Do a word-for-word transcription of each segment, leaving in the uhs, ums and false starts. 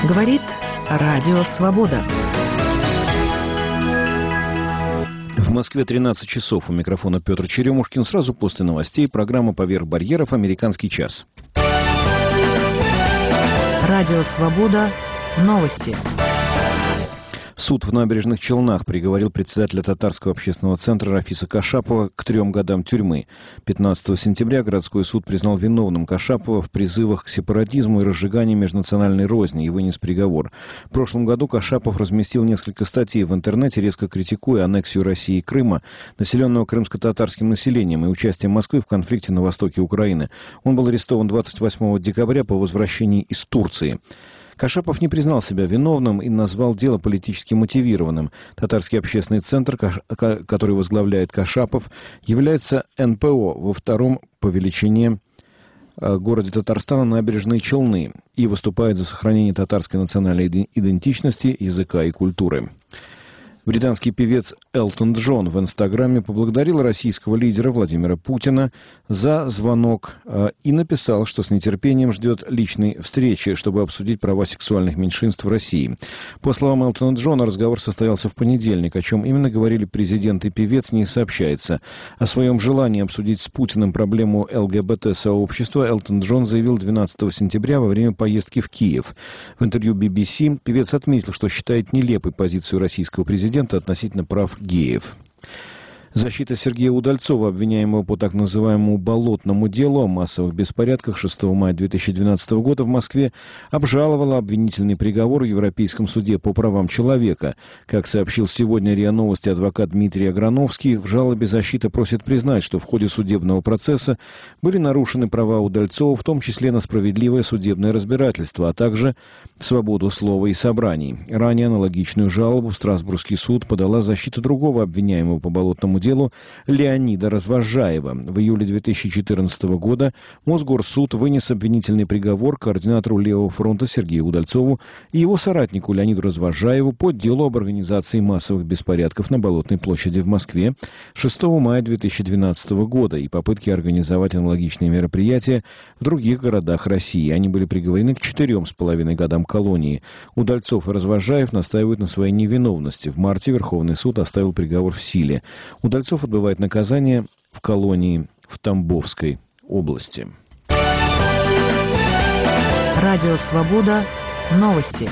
Говорит Радио Свобода. В Москве тринадцать часов. У микрофона Петр Черемушкин. Сразу после новостей программа «Поверх барьеров. Американский час». Радио Свобода. Новости. Суд в Набережных Челнах приговорил председателя Татарского общественного центра Рафиса Кашапова к трем годам тюрьмы. пятнадцатого сентября городской суд признал виновным Кашапова в призывах к сепаратизму и разжиганию межнациональной розни и вынес приговор. В прошлом году Кашапов разместил несколько статей в интернете, резко критикуя аннексию России и Крыма, населенного крымско-татарским населением, и участие Москвы в конфликте на востоке Украины. Он был арестован двадцать восьмого декабря по возвращении из Турции. Кашапов не признал себя виновным и назвал дело политически мотивированным. Татарский общественный центр, который возглавляет Кашапов, является эн пэ о во втором по величине городе Татарстана Набережные Челны и выступает за сохранение татарской национальной идентичности, языка и культуры. Британский певец Элтон Джон в Инстаграме поблагодарил российского лидера Владимира Путина за звонок э, и написал, что с нетерпением ждет личной встречи, чтобы обсудить права сексуальных меньшинств в России. По словам Элтона Джона, разговор состоялся в понедельник. О чем именно говорили президент и певец, не сообщается. О своем желании обсудить с Путиным проблему эл гэ бэ тэ-сообщества Элтон Джон заявил двенадцатого сентября во время поездки в Киев. В интервью би би си певец отметил, что считает нелепой позицию российского президента относительно прав геев. Защита Сергея Удальцова, обвиняемого по так называемому «болотному делу» о массовых беспорядках шестого мая две тысячи двенадцатого года в Москве, обжаловала обвинительный приговор в Европейском суде по правам человека. Как сообщил сегодня РИА Новости адвокат Дмитрий Аграновский, в жалобе защита просит признать, что в ходе судебного процесса были нарушены права Удальцова, в том числе на справедливое судебное разбирательство, а также свободу слова и собраний. Ранее аналогичную жалобу в Страсбургский суд подала защита другого обвиняемого по болотному делу Леонида Развозжаева. В июле две тысячи четырнадцатого года Мосгорсуд вынес обвинительный приговор координатору Левого фронта Сергею Удальцову и его соратнику Леониду Развозжаеву по делу об организации массовых беспорядков на Болотной площади в Москве шестого мая две тысячи двенадцатого года и попытки организовать аналогичные мероприятия в других городах России. Они были приговорены к четырем с половиной годам колонии. Удальцов и Развозжаев настаивают на своей невиновности. В марте Верховный суд оставил приговор в силе. Удальцов отбывает наказание в колонии в Тамбовской области. Радио Свобода. Новости.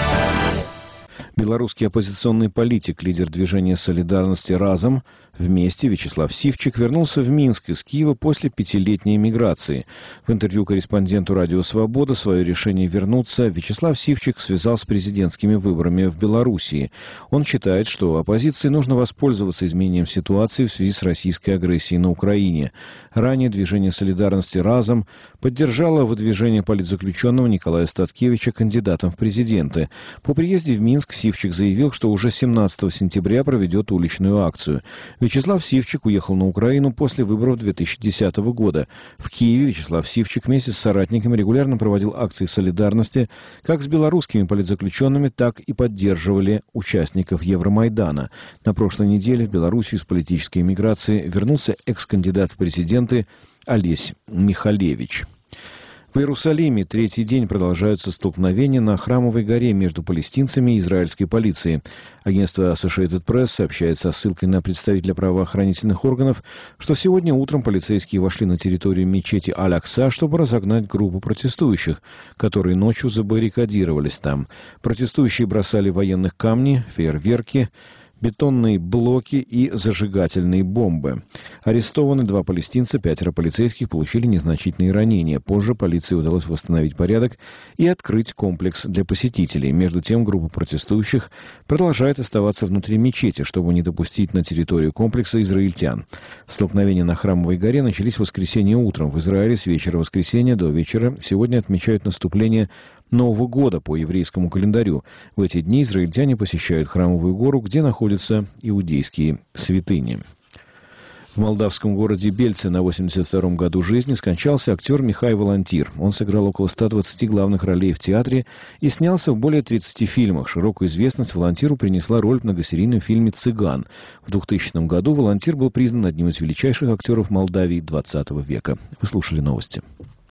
Белорусский оппозиционный политик, лидер движения солидарности «Разом» вместе Вячеслав Сивчик вернулся в Минск из Киева после пятилетней эмиграции. В интервью корреспонденту «Радио Свобода» свое решение вернуться Вячеслав Сивчик связал с президентскими выборами в Белоруссии. Он считает, что оппозиции нужно воспользоваться изменением ситуации в связи с российской агрессией на Украине. Ранее движение солидарности «Разом» поддержало выдвижение политзаключенного Николая Статкевича кандидатом в президенты. По приезде в Минск Сивчик заявил, что уже семнадцатого сентября проведет уличную акцию. Вячеслав Сивчик уехал на Украину после выборов две тысячи десятого года. В Киеве Вячеслав Сивчик вместе с соратниками регулярно проводил акции солидарности как с белорусскими политзаключенными, так и поддерживали участников Евромайдана. На прошлой неделе в Белоруссию с политической эмиграции вернулся экс-кандидат в президенты Олесь Михалевич. В Иерусалиме третий день продолжаются столкновения на Храмовой горе между палестинцами и израильской полицией. Агентство Associated Press сообщает со ссылкой на представителя правоохранительных органов, что сегодня утром полицейские вошли на территорию мечети Аль-Акса, чтобы разогнать группу протестующих, которые ночью забаррикадировались там. Протестующие бросали военных камни, фейерверки, бетонные блоки и зажигательные бомбы. Арестованы два палестинца, пятеро полицейских получили незначительные ранения. Позже полиции удалось восстановить порядок и открыть комплекс для посетителей. Между тем, группа протестующих продолжает оставаться внутри мечети, чтобы не допустить на территорию комплекса израильтян. Столкновения на Храмовой горе начались в воскресенье утром. В Израиле с вечера воскресенья до вечера сегодня отмечают наступление Нового года по еврейскому календарю. В эти дни израильтяне посещают Храмовую гору, где находятся иудейские святыни. В молдавском городе Бельце на восемьдесят втором году жизни скончался актер Михай Волонтир. Он сыграл около ста двадцати главных ролей в театре и снялся в более тридцати фильмах. Широкую известность Волонтиру принесла роль в многосерийном фильме «Цыган». В двухтысячном году Волонтир был признан одним из величайших актеров Молдавии двадцатого века. Вы слушали новости.